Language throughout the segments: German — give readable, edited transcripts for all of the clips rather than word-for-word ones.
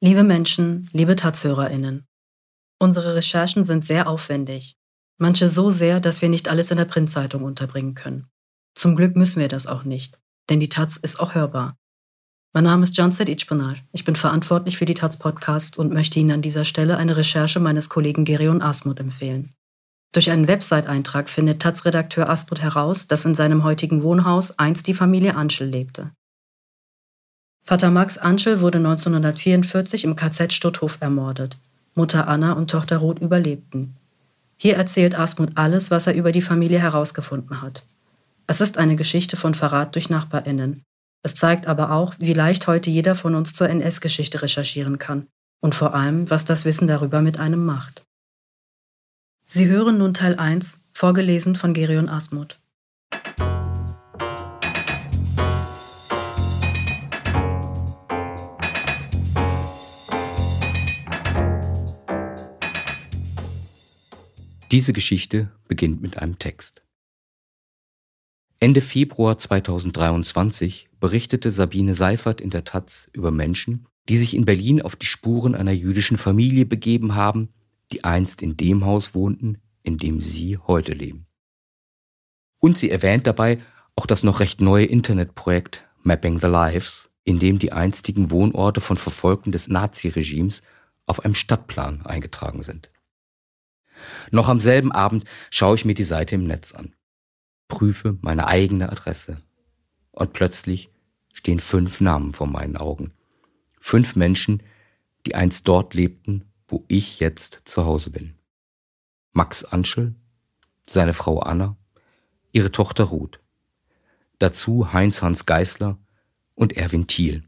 Liebe Menschen, liebe Taz-HörerInnen, unsere Recherchen sind sehr aufwendig. Manche so sehr, dass wir nicht alles in der Printzeitung unterbringen können. Zum Glück müssen wir das auch nicht, denn die Taz ist auch hörbar. Mein Name ist Canset İçpınar. Ich bin verantwortlich für die Taz-Podcasts und möchte Ihnen an dieser Stelle eine Recherche meines Kollegen Gerion Asmut empfehlen. Durch einen Website-Eintrag findet Taz-Redakteur Asmut heraus, dass in seinem heutigen Wohnhaus einst die Familie Anschel lebte. Vater Max Anschel wurde 1944 im KZ Stutthof ermordet. Mutter Anna und Tochter Ruth überlebten. Hier erzählt Asmut alles, was er über die Familie herausgefunden hat. Es ist eine Geschichte von Verrat durch NachbarInnen. Es zeigt aber auch, wie leicht heute jeder von uns zur NS-Geschichte recherchieren kann und vor allem, was das Wissen darüber mit einem macht. Sie hören nun Teil 1, vorgelesen von Gerion Asmut. Diese Geschichte beginnt mit einem Text. Ende Februar 2023 berichtete Sabine Seifert in der Taz über Menschen, die sich in Berlin auf die Spuren einer jüdischen Familie begeben haben, die einst in dem Haus wohnten, in dem sie heute leben. Und sie erwähnt dabei auch das noch recht neue Internetprojekt Mapping the Lives, in dem die einstigen Wohnorte von Verfolgten des Naziregimes auf einem Stadtplan eingetragen sind. Noch am selben Abend schaue ich mir die Seite im Netz an, prüfe meine eigene Adresse und plötzlich stehen 5 Namen vor meinen Augen. 5 Menschen, die einst dort lebten, wo ich jetzt zu Hause bin. Max Anschel, seine Frau Anna, ihre Tochter Ruth. Dazu Heinz-Hans Geisler und Erwin Thiel.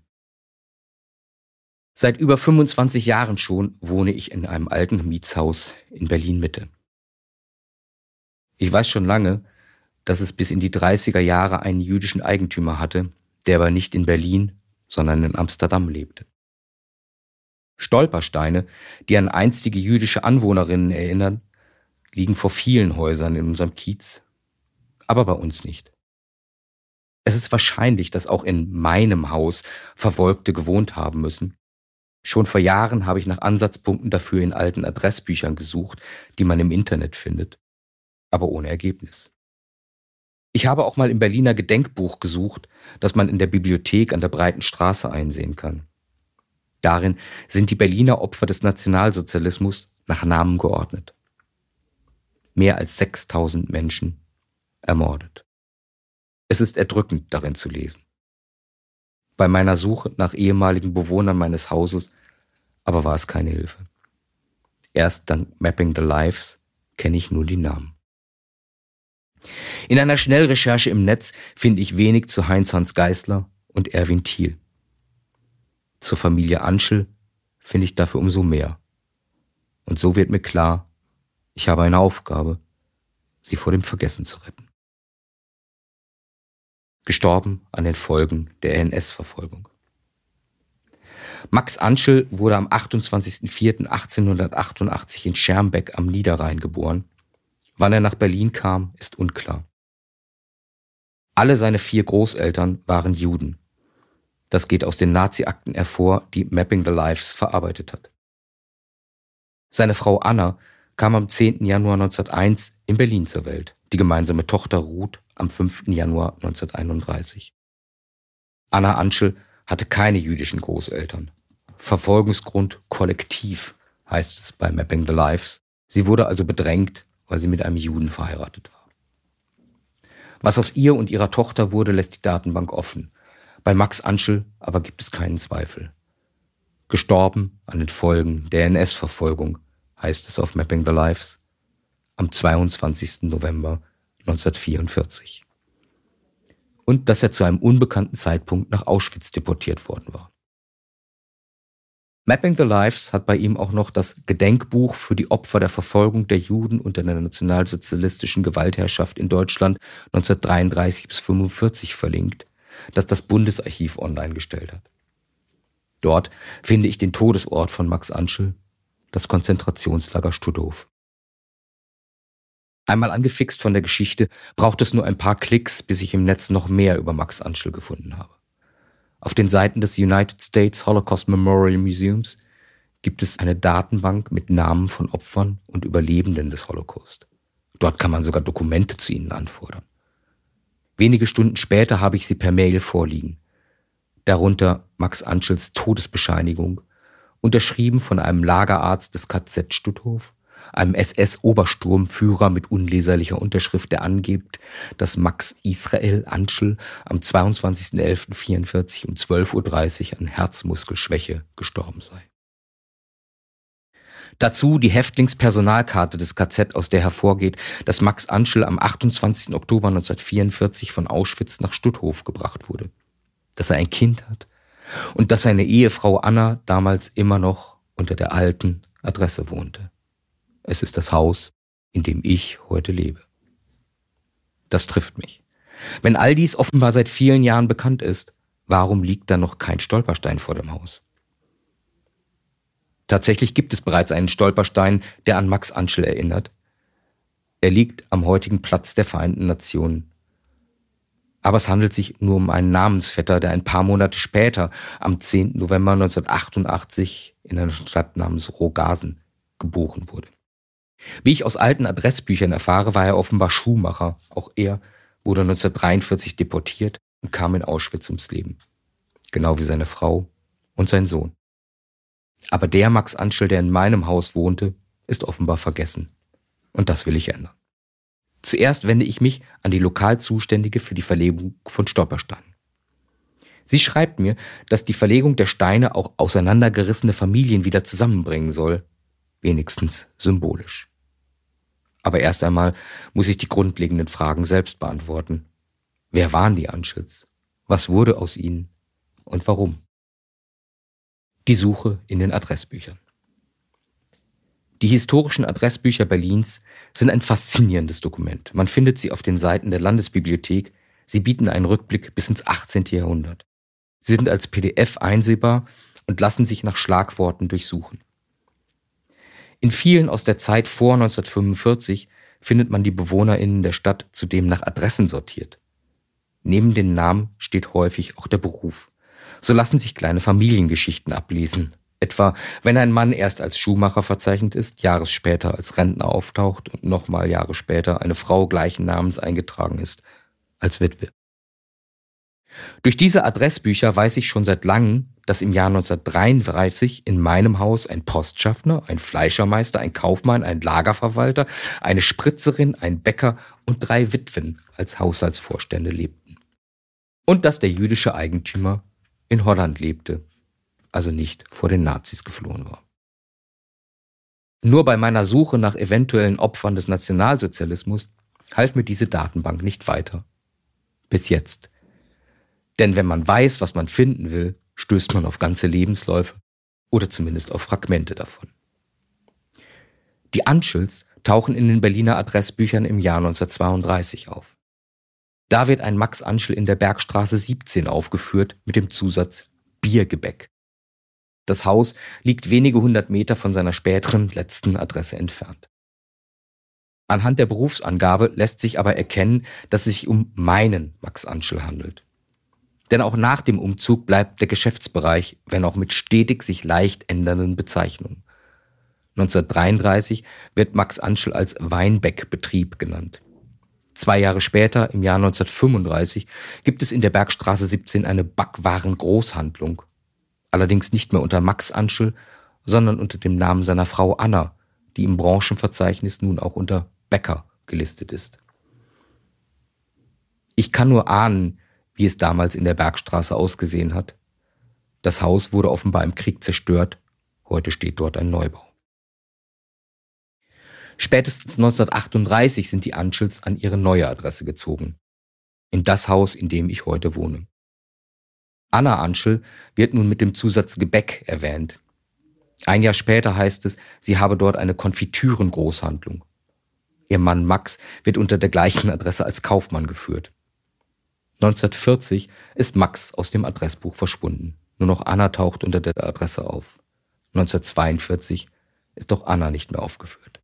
Seit über 25 Jahren schon wohne ich in einem alten Mietshaus in Berlin-Mitte. Ich weiß schon lange, dass es bis in die 30er Jahre einen jüdischen Eigentümer hatte, der aber nicht in Berlin, sondern in Amsterdam lebte. Stolpersteine, die an einstige jüdische Anwohnerinnen erinnern, liegen vor vielen Häusern in unserem Kiez, aber bei uns nicht. Es ist wahrscheinlich, dass auch in meinem Haus Verfolgte gewohnt haben müssen. Schon vor Jahren habe ich nach Ansatzpunkten dafür in alten Adressbüchern gesucht, die man im Internet findet, aber ohne Ergebnis. Ich habe auch mal im Berliner Gedenkbuch gesucht, das man in der Bibliothek an der Breiten Straße einsehen kann. Darin sind die Berliner Opfer des Nationalsozialismus nach Namen geordnet. Mehr als 6000 Menschen ermordet. Es ist erdrückend, darin zu lesen. Bei meiner Suche nach ehemaligen Bewohnern meines Hauses aber war es keine Hilfe. Erst dank Mapping the Lives kenne ich nur die Namen. In einer Schnellrecherche im Netz finde ich wenig zu Heinz-Hans Geisler und Erwin Thiel. Zur Familie Anschel finde ich dafür umso mehr. Und so wird mir klar, ich habe eine Aufgabe, sie vor dem Vergessen zu retten. Gestorben an den Folgen der NS-Verfolgung. Max Anschel wurde am 28.04.1888 in Schermbeck am Niederrhein geboren. Wann er nach Berlin kam, ist unklar. Alle seine 4 Großeltern waren Juden. Das geht aus den Nazi-Akten hervor, die Mapping the Lives verarbeitet hat. Seine Frau Anna kam am 10. Januar 1901 in Berlin zur Welt, die gemeinsame Tochter Ruth am 5. Januar 1931. Anna Anschel hatte keine jüdischen Großeltern. Verfolgungsgrund kollektiv heißt es bei Mapping the Lives. Sie wurde also bedrängt, weil sie mit einem Juden verheiratet war. Was aus ihr und ihrer Tochter wurde, lässt die Datenbank offen. Bei Max Anschel aber gibt es keinen Zweifel. Gestorben an den Folgen der NS-Verfolgung, heißt es auf Mapping the Lives, am 22. November 1944. Und dass er zu einem unbekannten Zeitpunkt nach Auschwitz deportiert worden war. Mapping the Lives hat bei ihm auch noch das Gedenkbuch für die Opfer der Verfolgung der Juden unter der nationalsozialistischen Gewaltherrschaft in Deutschland 1933 bis 1945 verlinkt, das das Bundesarchiv online gestellt hat. Dort finde ich den Todesort von Max Anschel, das Konzentrationslager Stutthof. Einmal angefixt von der Geschichte, braucht es nur ein paar Klicks, bis ich im Netz noch mehr über Max Anschel gefunden habe. Auf den Seiten des United States Holocaust Memorial Museums gibt es eine Datenbank mit Namen von Opfern und Überlebenden des Holocaust. Dort kann man sogar Dokumente zu ihnen anfordern. Wenige Stunden später habe ich sie per Mail vorliegen. Darunter Max Antschels Todesbescheinigung, unterschrieben von einem Lagerarzt des KZ Stutthof, einem SS-Obersturmführer mit unleserlicher Unterschrift, der angibt, dass Max Israel Antschel am 22.11.44 um 12:30 Uhr an Herzmuskelschwäche gestorben sei. Dazu die Häftlingspersonalkarte des KZ, aus der hervorgeht, dass Max Antschel am 28. Oktober 1944 von Auschwitz nach Stutthof gebracht wurde, dass er ein Kind hat und dass seine Ehefrau Anna damals immer noch unter der alten Adresse wohnte. Es ist das Haus, in dem ich heute lebe. Das trifft mich. Wenn all dies offenbar seit vielen Jahren bekannt ist, warum liegt da noch kein Stolperstein vor dem Haus? Tatsächlich gibt es bereits einen Stolperstein, der an Max Antschel erinnert. Er liegt am heutigen Platz der Vereinten Nationen. Aber es handelt sich nur um einen Namensvetter, der ein paar Monate später, am 10. November 1988, in einer Stadt namens Rogasen geboren wurde. Wie ich aus alten Adressbüchern erfahre, war er offenbar Schuhmacher. Auch er wurde 1943 deportiert und kam in Auschwitz ums Leben. Genau wie seine Frau und sein Sohn. Aber der Max Antschel, der in meinem Haus wohnte, ist offenbar vergessen. Und das will ich ändern. Zuerst wende ich mich an die Lokalzuständige für die Verlegung von Stolpersteinen. Sie schreibt mir, dass die Verlegung der Steine auch auseinandergerissene Familien wieder zusammenbringen soll, wenigstens symbolisch. Aber erst einmal muss ich die grundlegenden Fragen selbst beantworten. Wer waren die Antschels? Was wurde aus ihnen? Und warum? Die Suche in den Adressbüchern. Die historischen Adressbücher Berlins sind ein faszinierendes Dokument. Man findet sie auf den Seiten der Landesbibliothek. Sie bieten einen Rückblick bis ins 18. Jahrhundert. Sie sind als PDF einsehbar und lassen sich nach Schlagworten durchsuchen. In vielen aus der Zeit vor 1945 findet man die BewohnerInnen der Stadt zudem nach Adressen sortiert. Neben den Namen steht häufig auch der Beruf. So lassen sich kleine Familiengeschichten ablesen. Etwa, wenn ein Mann erst als Schuhmacher verzeichnet ist, Jahre später als Rentner auftaucht und nochmal Jahre später eine Frau gleichen Namens eingetragen ist, als Witwe. Durch diese Adressbücher weiß ich schon seit langem, dass im Jahr 1933 in meinem Haus ein Postschaffner, ein Fleischermeister, ein Kaufmann, ein Lagerverwalter, eine Spritzerin, ein Bäcker und 3 Witwen als Haushaltsvorstände lebten. Und dass der jüdische Eigentümer in Holland lebte, also nicht vor den Nazis geflohen war. Nur bei meiner Suche nach eventuellen Opfern des Nationalsozialismus half mir diese Datenbank nicht weiter. Bis jetzt. Denn wenn man weiß, was man finden will, stößt man auf ganze Lebensläufe oder zumindest auf Fragmente davon. Die Antschels tauchen in den Berliner Adressbüchern im Jahr 1932 auf. Da wird ein Max Antschel in der Bergstraße 17 aufgeführt mit dem Zusatz Biergebäck. Das Haus liegt wenige 100 Meter von seiner späteren letzten Adresse entfernt. Anhand der Berufsangabe lässt sich aber erkennen, dass es sich um meinen Max Antschel handelt. Denn auch nach dem Umzug bleibt der Geschäftsbereich, wenn auch mit stetig sich leicht ändernden Bezeichnungen. 1933 wird Max Antschel als Weinbeck-Betrieb genannt. 2 Jahre später, im Jahr 1935, gibt es in der Bergstraße 17 eine Backwaren-Großhandlung. Allerdings nicht mehr unter Max Antschel, sondern unter dem Namen seiner Frau Anna, die im Branchenverzeichnis nun auch unter Bäcker gelistet ist. Ich kann nur ahnen, wie es damals in der Bergstraße ausgesehen hat. Das Haus wurde offenbar im Krieg zerstört, heute steht dort ein Neubau. Spätestens 1938 sind die Antschels an ihre neue Adresse gezogen. In das Haus, in dem ich heute wohne. Anna Antschel wird nun mit dem Zusatz Gebäck erwähnt. Ein Jahr später heißt es, sie habe dort eine Konfitüren-Großhandlung. Ihr Mann Max wird unter der gleichen Adresse als Kaufmann geführt. 1940 ist Max aus dem Adressbuch verschwunden. Nur noch Anna taucht unter der Adresse auf. 1942 ist auch Anna nicht mehr aufgeführt.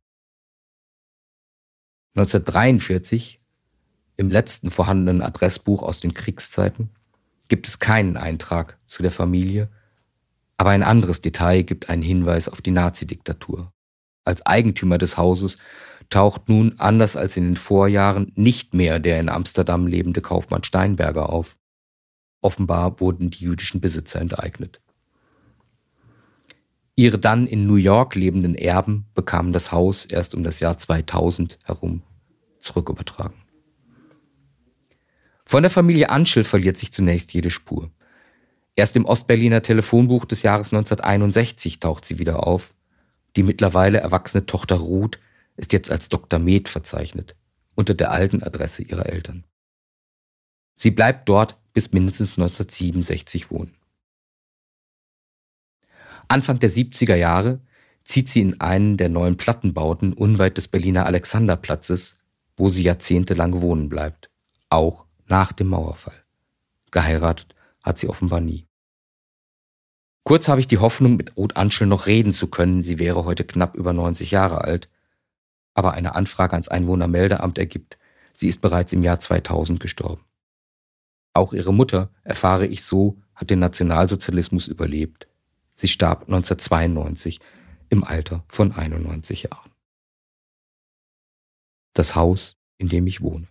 1943, im letzten vorhandenen Adressbuch aus den Kriegszeiten, gibt es keinen Eintrag zu der Familie, aber ein anderes Detail gibt einen Hinweis auf die Nazidiktatur. Als Eigentümer des Hauses taucht nun, anders als in den Vorjahren, nicht mehr der in Amsterdam lebende Kaufmann Steinberger auf. Offenbar wurden die jüdischen Besitzer enteignet. Ihre dann in New York lebenden Erben bekamen das Haus erst um das Jahr 2000 herum zurückübertragen. Von der Familie Antschel verliert sich zunächst jede Spur. Erst im Ostberliner Telefonbuch des Jahres 1961 taucht sie wieder auf. Die mittlerweile erwachsene Tochter Ruth ist jetzt als Dr. Med verzeichnet, unter der alten Adresse ihrer Eltern. Sie bleibt dort bis mindestens 1967 wohnen. Anfang der 70er Jahre zieht sie in einen der neuen Plattenbauten unweit des Berliner Alexanderplatzes, wo sie jahrzehntelang wohnen bleibt, auch nach dem Mauerfall. Geheiratet hat sie offenbar nie. Kurz habe ich die Hoffnung, mit Ruth Antschel noch reden zu können, sie wäre heute knapp über 90 Jahre alt, aber eine Anfrage ans Einwohnermeldeamt ergibt, sie ist bereits im Jahr 2000 gestorben. Auch ihre Mutter, erfahre ich so, hat den Nationalsozialismus überlebt. Sie starb 1992 im Alter von 91 Jahren. Das Haus, in dem ich wohne.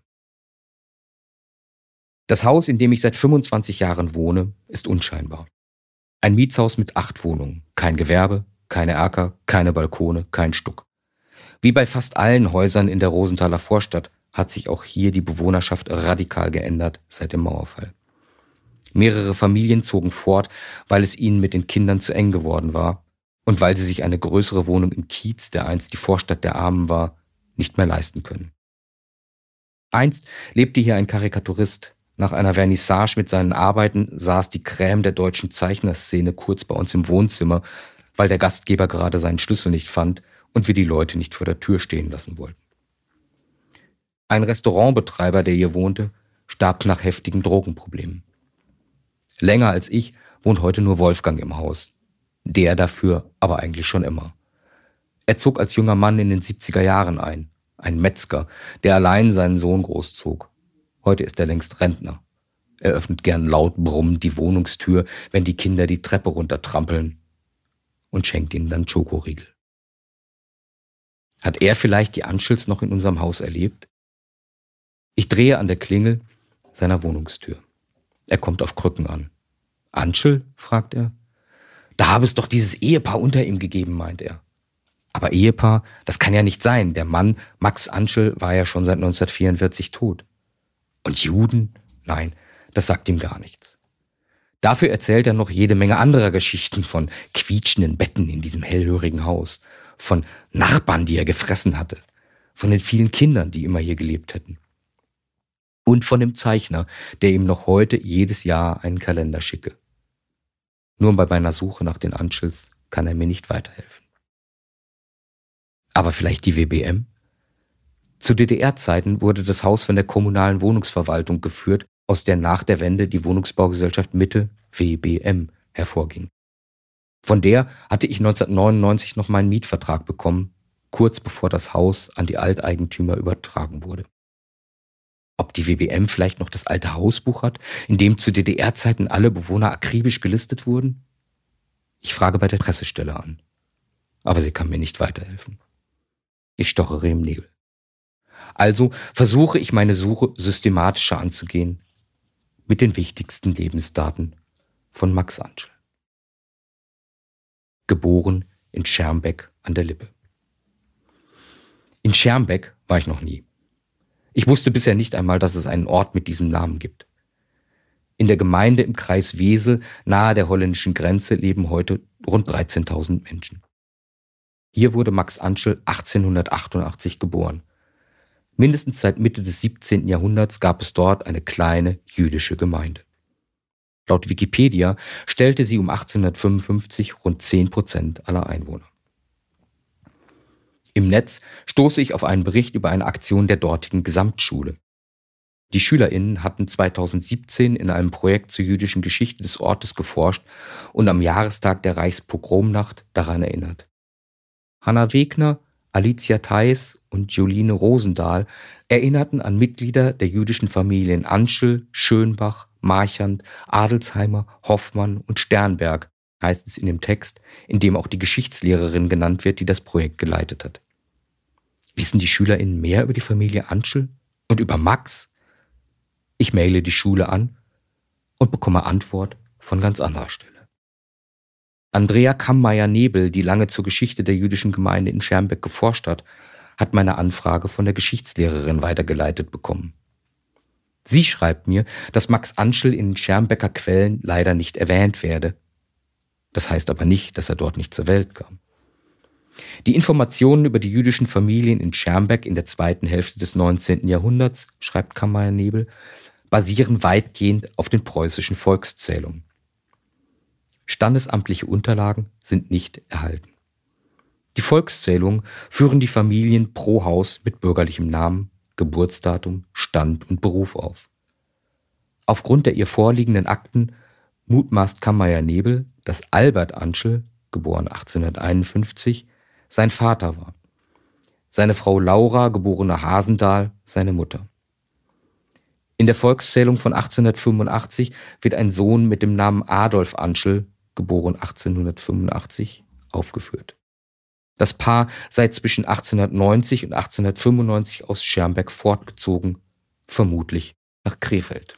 Das Haus, in dem ich seit 25 Jahren wohne, ist unscheinbar. Ein Mietshaus mit 8 Wohnungen, kein Gewerbe, keine Erker, keine Balkone, kein Stuck. Wie bei fast allen Häusern in der Rosenthaler Vorstadt hat sich auch hier die Bewohnerschaft radikal geändert seit dem Mauerfall. Mehrere Familien zogen fort, weil es ihnen mit den Kindern zu eng geworden war und weil sie sich eine größere Wohnung im Kiez, der einst die Vorstadt der Armen war, nicht mehr leisten können. Einst lebte hier ein Karikaturist. Nach einer Vernissage mit seinen Arbeiten saß die Crème der deutschen Zeichnerszene kurz bei uns im Wohnzimmer, weil der Gastgeber gerade seinen Schlüssel nicht fand und wir die Leute nicht vor der Tür stehen lassen wollten. Ein Restaurantbetreiber, der hier wohnte, starb nach heftigen Drogenproblemen. Länger als ich wohnt heute nur Wolfgang im Haus. Der dafür aber eigentlich schon immer. Er zog als junger Mann in den 70er Jahren ein Metzger, der allein seinen Sohn großzog. Heute ist er längst Rentner. Er öffnet gern laut brummend die Wohnungstür, wenn die Kinder die Treppe runtertrampeln, und schenkt ihnen dann Schokoriegel. Hat er vielleicht die Antschels noch in unserem Haus erlebt? Ich drehe an der Klingel seiner Wohnungstür. Er kommt auf Krücken an. Antschel? Fragt er. Da habe es doch dieses Ehepaar unter ihm gegeben, meint er. Aber Ehepaar, das kann ja nicht sein. Der Mann, Max Antschel, war ja schon seit 1944 tot. Und Juden? Nein, das sagt ihm gar nichts. Dafür erzählt er noch jede Menge anderer Geschichten von quietschenden Betten in diesem hellhörigen Haus, von Nachbarn, die er gefressen hatte, von den vielen Kindern, die immer hier gelebt hätten. Und von dem Zeichner, der ihm noch heute jedes Jahr einen Kalender schicke. Nur bei meiner Suche nach den Antschels kann er mir nicht weiterhelfen. Aber vielleicht die WBM? Zu DDR-Zeiten wurde das Haus von der kommunalen Wohnungsverwaltung geführt, aus der nach der Wende die Wohnungsbaugesellschaft Mitte, WBM, hervorging. Von der hatte ich 1999 noch meinen Mietvertrag bekommen, kurz bevor das Haus an die Alteigentümer übertragen wurde. Ob die WBM vielleicht noch das alte Hausbuch hat, in dem zu DDR-Zeiten alle Bewohner akribisch gelistet wurden? Ich frage bei der Pressestelle an. Aber sie kann mir nicht weiterhelfen. Ich stochere im Nebel. Also versuche ich meine Suche systematischer anzugehen, mit den wichtigsten Lebensdaten von Max Antschel. Geboren in Schermbeck an der Lippe. In Schermbeck war ich noch nie. Ich wusste bisher nicht einmal, dass es einen Ort mit diesem Namen gibt. In der Gemeinde im Kreis Wesel, nahe der holländischen Grenze, leben heute rund 13.000 Menschen. Hier wurde Max Antschel 1888 geboren. Mindestens seit Mitte des 17. Jahrhunderts gab es dort eine kleine jüdische Gemeinde. Laut Wikipedia stellte sie um 1855 rund 10% aller Einwohner. Im Netz stoße ich auf einen Bericht über eine Aktion der dortigen Gesamtschule. Die SchülerInnen hatten 2017 in einem Projekt zur jüdischen Geschichte des Ortes geforscht und am Jahrestag der Reichspogromnacht daran erinnert. Hanna Wegner, Alicia Theis und Jolene Rosendahl erinnerten an Mitglieder der jüdischen Familien Antschel, Schönbach, Marchand, Adelsheimer, Hoffmann und Sternberg, heißt es in dem Text, in dem auch die Geschichtslehrerin genannt wird, die das Projekt geleitet hat. Wissen die SchülerInnen mehr über die Familie Antschel und über Max? Ich maile die Schule an und bekomme Antwort von ganz anderer Stelle. Andrea Kammeier-Nebel, die lange zur Geschichte der jüdischen Gemeinde in Schermbeck geforscht hat meine Anfrage von der Geschichtslehrerin weitergeleitet bekommen. Sie schreibt mir, dass Max Antschel in den Schermbecker Quellen leider nicht erwähnt werde. Das heißt aber nicht, dass er dort nicht zur Welt kam. Die Informationen über die jüdischen Familien in Schermbeck in der zweiten Hälfte des 19. Jahrhunderts, schreibt Kammeier-Nebel, basieren weitgehend auf den preußischen Volkszählungen. Standesamtliche Unterlagen sind nicht erhalten. Die Volkszählungen führen die Familien pro Haus mit bürgerlichem Namen, Geburtsdatum, Stand und Beruf auf. Aufgrund der ihr vorliegenden Akten mutmaßt Kammeier-Nebel, dass Albert Antschel, geboren 1851, sein Vater war. Seine Frau Laura, geborene Hasendahl, seine Mutter. In der Volkszählung von 1885 wird ein Sohn mit dem Namen Adolf Antschel, geboren 1885, aufgeführt. Das Paar sei zwischen 1890 und 1895 aus Schermbeck fortgezogen, vermutlich nach Krefeld.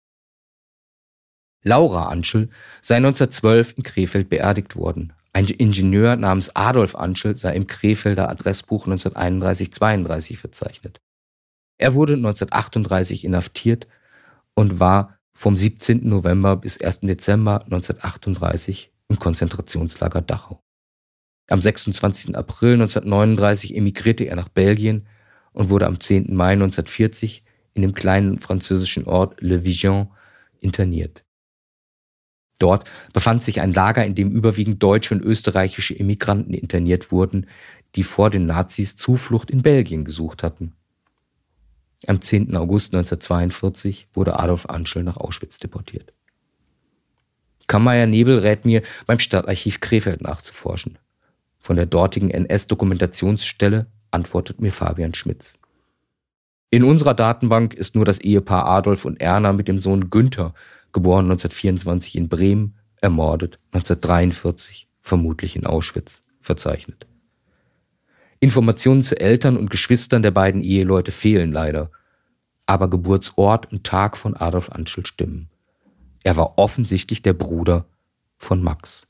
Laura Antschel sei 1912 in Krefeld beerdigt worden. Ein Ingenieur namens Adolf Antschel sei im Krefelder Adressbuch 1931-32 verzeichnet. Er wurde 1938 inhaftiert und war vom 17. November bis 1. Dezember 1938 im Konzentrationslager Dachau. Am 26. April 1939 emigrierte er nach Belgien und wurde am 10. Mai 1940 in dem kleinen französischen Ort Le Vigan interniert. Dort befand sich ein Lager, in dem überwiegend deutsche und österreichische Emigranten interniert wurden, die vor den Nazis Zuflucht in Belgien gesucht hatten. Am 10. August 1942 wurde Adolf Antschel nach Auschwitz deportiert. Kammeier-Nebel rät mir, beim Stadtarchiv Krefeld nachzuforschen. Von der dortigen NS-Dokumentationsstelle antwortet mir Fabian Schmitz. In unserer Datenbank ist nur das Ehepaar Adolf und Erna mit dem Sohn Günther, geboren 1924 in Bremen, ermordet 1943, vermutlich in Auschwitz, verzeichnet. Informationen zu Eltern und Geschwistern der beiden Eheleute fehlen leider, aber Geburtsort und Tag von Adolf Antschel stimmen. Er war offensichtlich der Bruder von Max.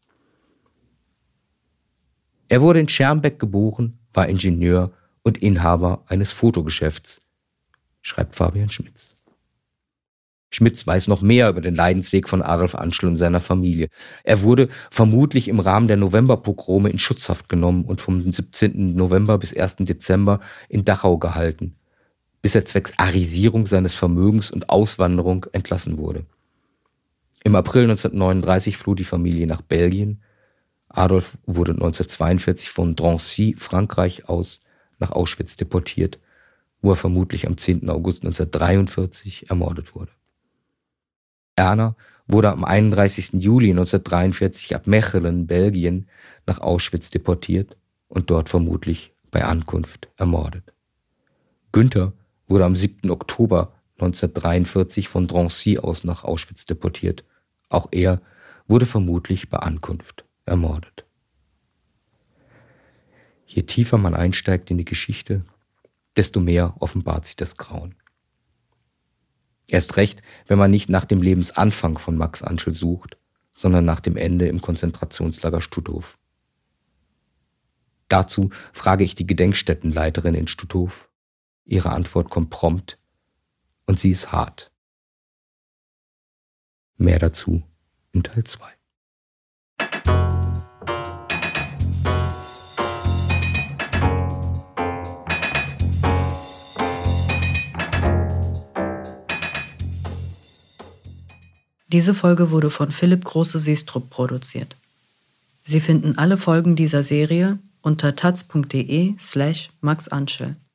Er wurde in Schermbeck geboren, war Ingenieur und Inhaber eines Fotogeschäfts, schreibt Fabian Schmitz. Schmitz weiß noch mehr über den Leidensweg von Adolf Antschel und seiner Familie. Er wurde vermutlich im Rahmen der Novemberpogrome in Schutzhaft genommen und vom 17. November bis 1. Dezember in Dachau gehalten, bis er zwecks Arisierung seines Vermögens und Auswanderung entlassen wurde. Im April 1939 floh die Familie nach Belgien. Adolf wurde 1942 von Drancy, Frankreich aus, nach Auschwitz deportiert, wo er vermutlich am 10. August 1943 ermordet wurde. Erna wurde am 31. Juli 1943 ab Mechelen, Belgien, nach Auschwitz deportiert und dort vermutlich bei Ankunft ermordet. Günther wurde am 7. Oktober 1943 von Drancy aus nach Auschwitz deportiert. Auch er wurde vermutlich bei Ankunft ermordet. Je tiefer man einsteigt in die Geschichte, desto mehr offenbart sich das Grauen. Erst recht, wenn man nicht nach dem Lebensanfang von Max Antschel sucht, sondern nach dem Ende im Konzentrationslager Stutthof. Dazu frage ich die Gedenkstättenleiterin in Stutthof. Ihre Antwort kommt prompt und sie ist hart. Mehr dazu in Teil 2. Diese Folge wurde von Philipp Große-Seestrup produziert. Sie finden alle Folgen dieser Serie unter taz.de/Max Antschel.